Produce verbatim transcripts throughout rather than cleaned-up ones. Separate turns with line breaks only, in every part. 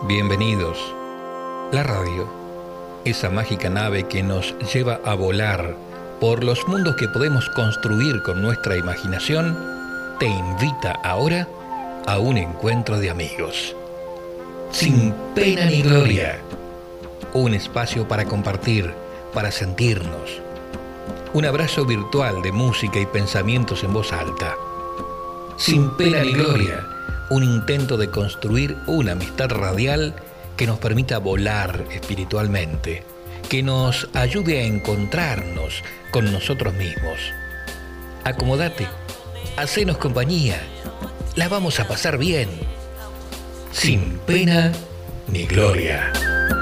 Bienvenidos. La radio, esa mágica nave que nos lleva a volar por los mundos que podemos construir con nuestra imaginación, te invita ahora a un encuentro de amigos. Sin pena ni gloria. Un espacio para compartir, para sentirnos. Un abrazo virtual de música y pensamientos en voz alta. Sin pena ni gloria. Un intento de construir una amistad radial que nos permita volar espiritualmente, que nos ayude a encontrarnos con nosotros mismos. Acomódate, hacenos compañía, la vamos a pasar bien. Sin pena ni gloria.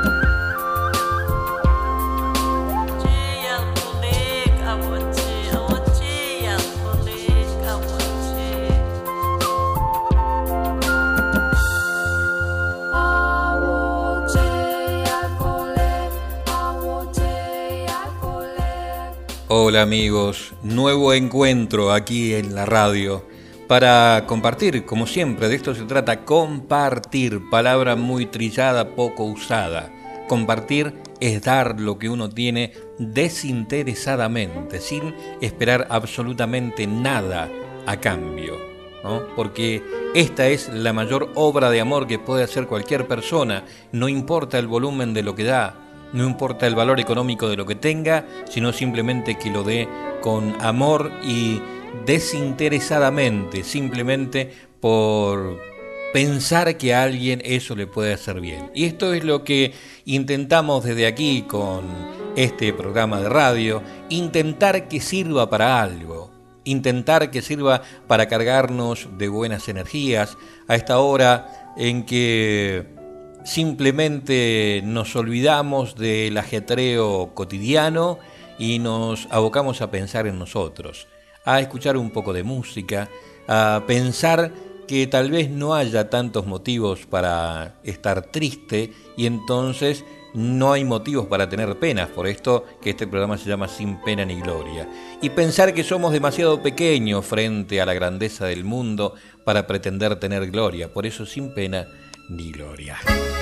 Hola amigos, nuevo encuentro aquí en la radio para compartir, como siempre, de esto se trata, compartir, palabra muy trillada, poco usada. Compartir es dar lo que uno tiene desinteresadamente, sin esperar absolutamente nada a cambio, ¿no? Porque esta es la mayor obra de amor que puede hacer cualquier persona, no importa el volumen de lo que da. No importa el valor económico de lo que tenga, sino simplemente que lo dé con amor y desinteresadamente, simplemente por pensar que a alguien eso le puede hacer bien. Y esto es lo que intentamos desde aquí con este programa de radio, intentar que sirva para algo, intentar que sirva para cargarnos de buenas energías a esta hora en que simplemente nos olvidamos del ajetreo cotidiano y nos abocamos a pensar en nosotros, a escuchar un poco de música, a pensar que tal vez no haya tantos motivos para estar triste y entonces no hay motivos para tener penas, por esto que este programa se llama Sin Pena ni Gloria, y pensar que somos demasiado pequeños frente a la grandeza del mundo para pretender tener gloria, por eso Sin Pena ni Gloria.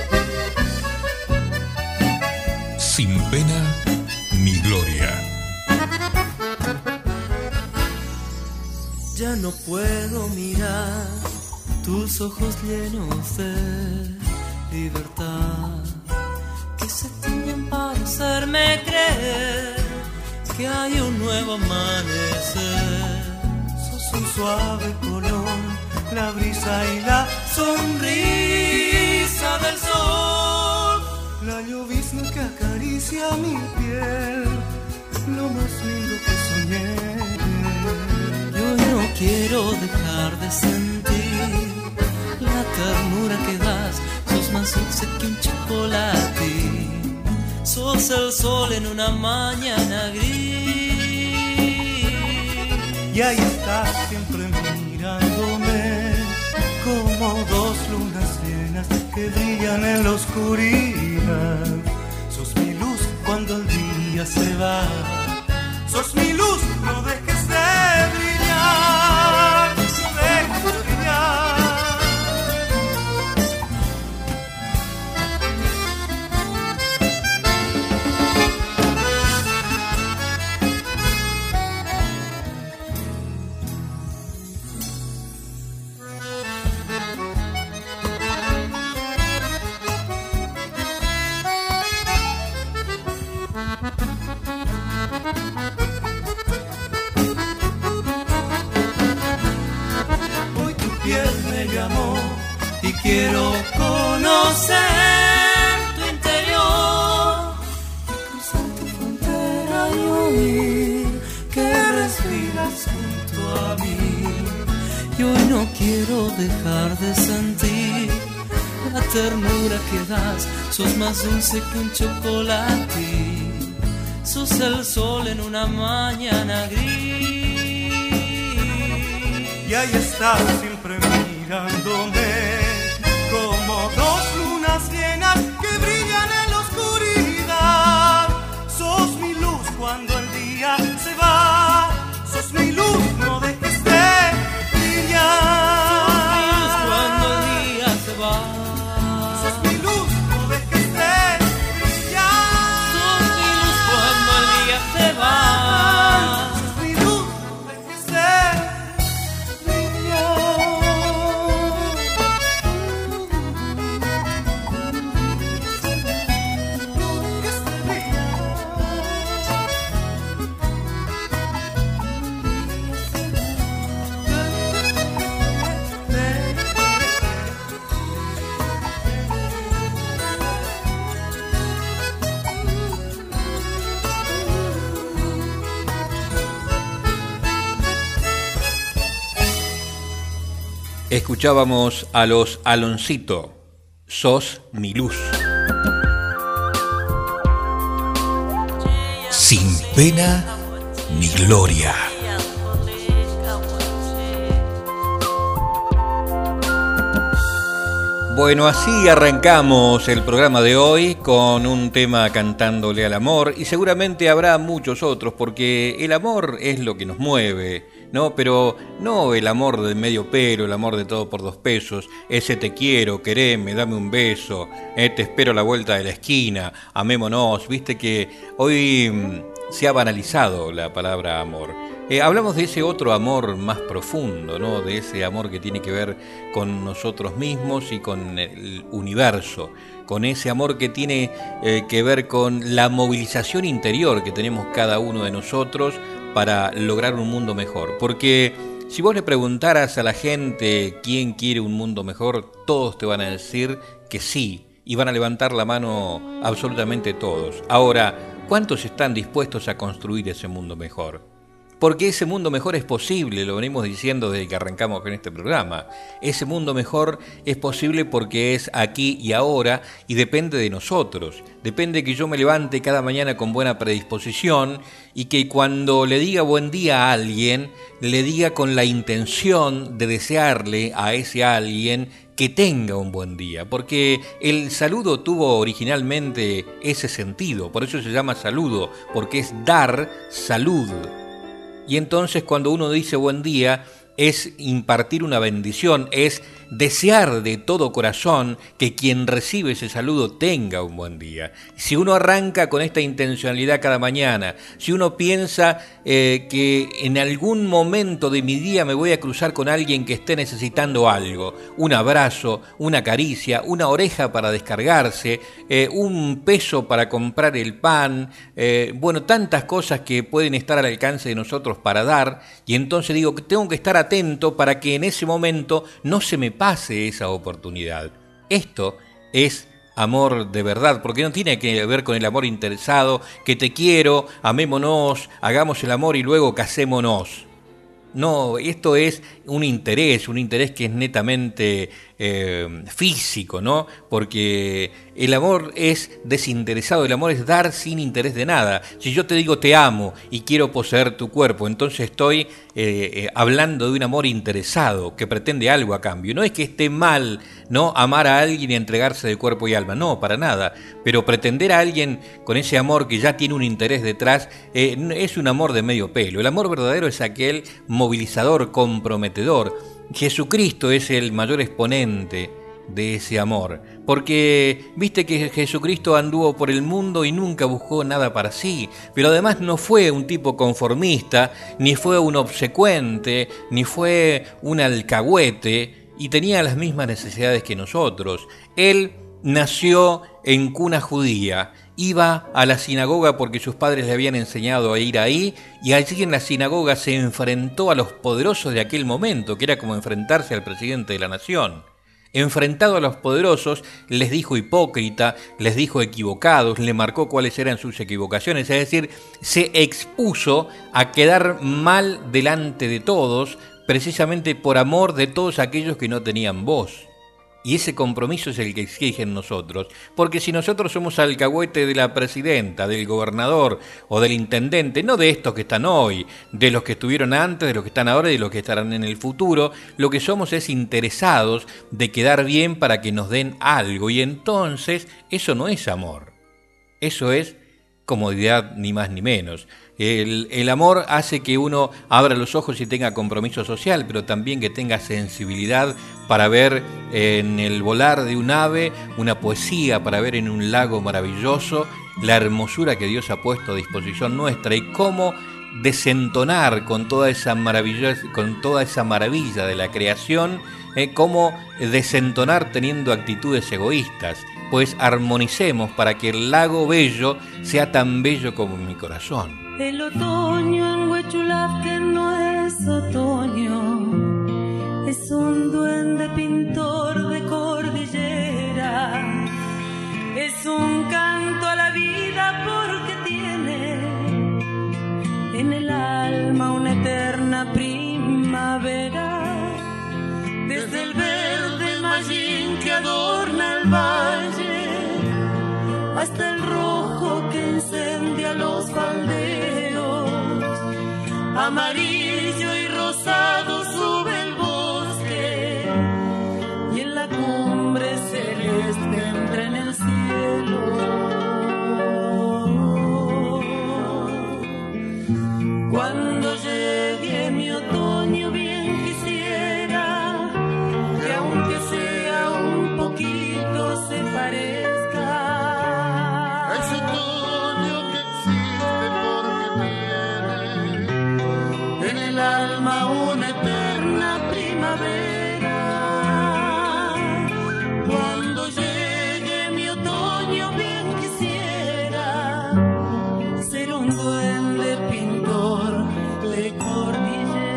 Sin pena ni gloria.
Ya no puedo mirar tus ojos llenos de libertad, que se tiñen para hacerme creer que hay un nuevo amanecer. Sos un suave color, la brisa y la sonrisa del sol, la llovizna que acaricia mi piel, lo más lindo que soñé. Yo no quiero dejar de sentir la ternura que das, sos más dulce que un chocolate, sos el sol en una mañana gris, y ahí estás siempre mirándome como dos lunas llenas que brillan en la oscuridad. Sos mi luz cuando el día se va, sos mi luz, no dejes de brillar, no dejes de brillar. Hoy tu piel me llamó y quiero conocer tu interior, cruzar tu frontera y oír que respiras junto a mí. Y hoy no quiero dejar de sentir la ternura que das, sos más dulce que un chocolate, sos el sol en una mañana gris, y ahí estás siempre mirándome como dos lunas llenas que brillan en la oscuridad. Sos mi luz cuando el día se va, sos mi luz, no dejes de brillar. Sos mi luz cuando el día se va, sos mi luz.
Escuchábamos a los Aloncito, Sos mi luz.
Sin pena ni gloria.
Bueno, así arrancamos el programa de hoy con un tema cantándole al amor, y seguramente habrá muchos otros porque el amor es lo que nos mueve, ¿no? Pero no el amor de medio pelo, el amor de todo por dos pesos, ese te quiero, quereme, dame un beso, eh, te espero a la vuelta de la esquina, amémonos. Viste que hoy mmm, se ha banalizado la palabra amor. Eh, hablamos de ese otro amor más profundo, ¿no? De ese amor que tiene que ver con nosotros mismos y con el universo, con ese amor que tiene eh, que ver con la movilización interior que tenemos cada uno de nosotros para lograr un mundo mejor. Porque si vos le preguntaras a la gente quién quiere un mundo mejor, todos te van a decir que sí, y van a levantar la mano absolutamente todos. Ahora, ¿cuántos están dispuestos a construir ese mundo mejor? Porque ese mundo mejor es posible, lo venimos diciendo desde que arrancamos con este programa. Ese mundo mejor es posible porque es aquí y ahora y depende de nosotros. Depende que yo me levante cada mañana con buena predisposición y que cuando le diga buen día a alguien, le diga con la intención de desearle a ese alguien que tenga un buen día, porque el saludo tuvo originalmente ese sentido, por eso se llama saludo, porque es dar salud. Y entonces cuando uno dice buen día, es impartir una bendición, es desear de todo corazón que quien recibe ese saludo tenga un buen día. Si uno arranca con esta intencionalidad cada mañana, si uno piensa eh, que en algún momento de mi día me voy a cruzar con alguien que esté necesitando algo, un abrazo, una caricia, una oreja para descargarse, eh, un peso para comprar el pan, eh, bueno, tantas cosas que pueden estar al alcance de nosotros para dar, y entonces digo que tengo que estar atento para que en ese momento no se me pase esa oportunidad. Esto es amor de verdad, porque no tiene que ver con el amor interesado, que te quiero, amémonos, hagamos el amor y luego casémonos. No, esto es un interés, un interés que es netamente eh, físico, ¿no? Porque el amor es desinteresado, el amor es dar sin interés de nada. Si yo te digo te amo y quiero poseer tu cuerpo, entonces estoy eh, eh, hablando de un amor interesado que pretende algo a cambio. No es que esté mal, ¿no?, amar a alguien y entregarse de cuerpo y alma, no, para nada. Pero pretender a alguien con ese amor que ya tiene un interés detrás eh, es un amor de medio pelo. El amor verdadero es aquel movilizador, comprometedor. Jesucristo es el mayor exponente de ese amor, porque viste que Jesucristo anduvo por el mundo y nunca buscó nada para sí, pero además no fue un tipo conformista, ni fue un obsecuente, ni fue un alcahuete, y tenía las mismas necesidades que nosotros. Él nació en cuna judía, iba a la sinagoga porque sus padres le habían enseñado a ir ahí, y allí en la sinagoga se enfrentó a los poderosos de aquel momento, que era como enfrentarse al presidente de la nación. Enfrentado a los poderosos, les dijo hipócrita, les dijo equivocados, le marcó cuáles eran sus equivocaciones, es decir, se expuso a quedar mal delante de todos, precisamente por amor de todos aquellos que no tenían voz. Y ese compromiso es el que exigen nosotros, porque si nosotros somos alcahuete de la presidenta, del gobernador o del intendente, no de estos que están hoy, de los que estuvieron antes, de los que están ahora y de los que estarán en el futuro, lo que somos es interesados de quedar bien para que nos den algo, y entonces eso no es amor, eso es comodidad ni más ni menos. El, el amor hace que uno abra los ojos y tenga compromiso social, pero también que tenga sensibilidad para ver en el volar de un ave una poesía, para ver en un lago maravilloso la hermosura que Dios ha puesto a disposición nuestra, y cómo desentonar con toda esa maravilla, con toda esa maravilla de la creación, eh, cómo desentonar teniendo actitudes egoístas. Pues armonicemos para que el lago bello sea tan bello como mi corazón.
El otoño en Huechulafque no es otoño, es un duende pintor de cordillera, es un canto a la vida porque tiene en el alma una eterna primavera. desde el verde mallín que adorna el valle hasta el rojo que incendia los faldeos, amarillo y rosado sube el bosque y en la cumbre celeste entra en el cielo. Cuando llegue mi otoño bien quisiera que aunque sea un poquito se parezca
a ese otoño que existe porque tiene
en el alma una eterna primavera. Cuando llegue mi otoño bien quisiera ser un duende pintor de cordillera.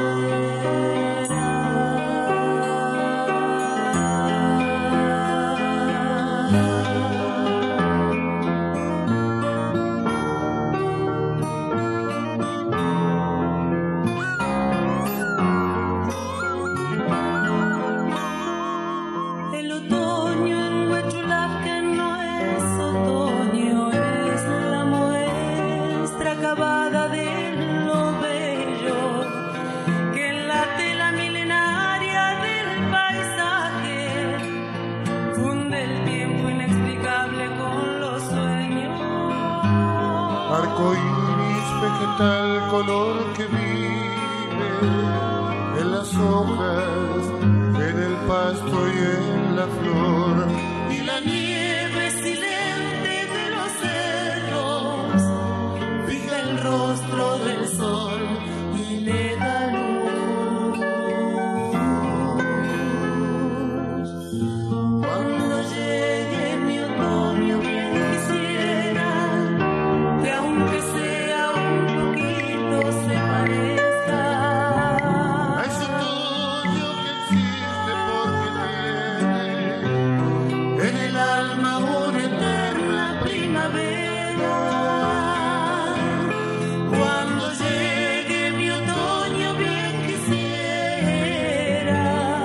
El otoño en Huechulaque no es otoño, es la muestra acabada de lo bello que en la tela milenaria del paisaje funde el tiempo inexplicable con los sueños.
arco iris vegetal, color que vive en las hojas, en el pasto y en la flor.
Y la nieve silente de los cerros fija el rostro del sol y le da luz. Cuando llegue mi otoño bien quisiera que aunque sea un poquito se parezca
A ese otoño que existe porque tiene
en el alma una eterna primavera. Cuando llegue mi otoño bien quisiera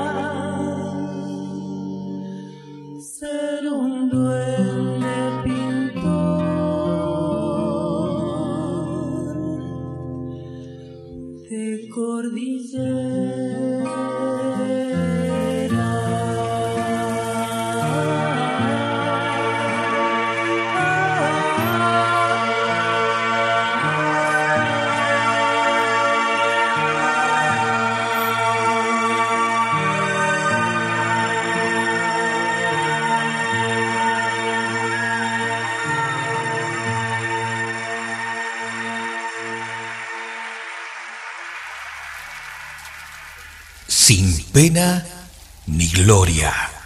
ser un duende pintor de cordillera.
Sin pena ni gloria.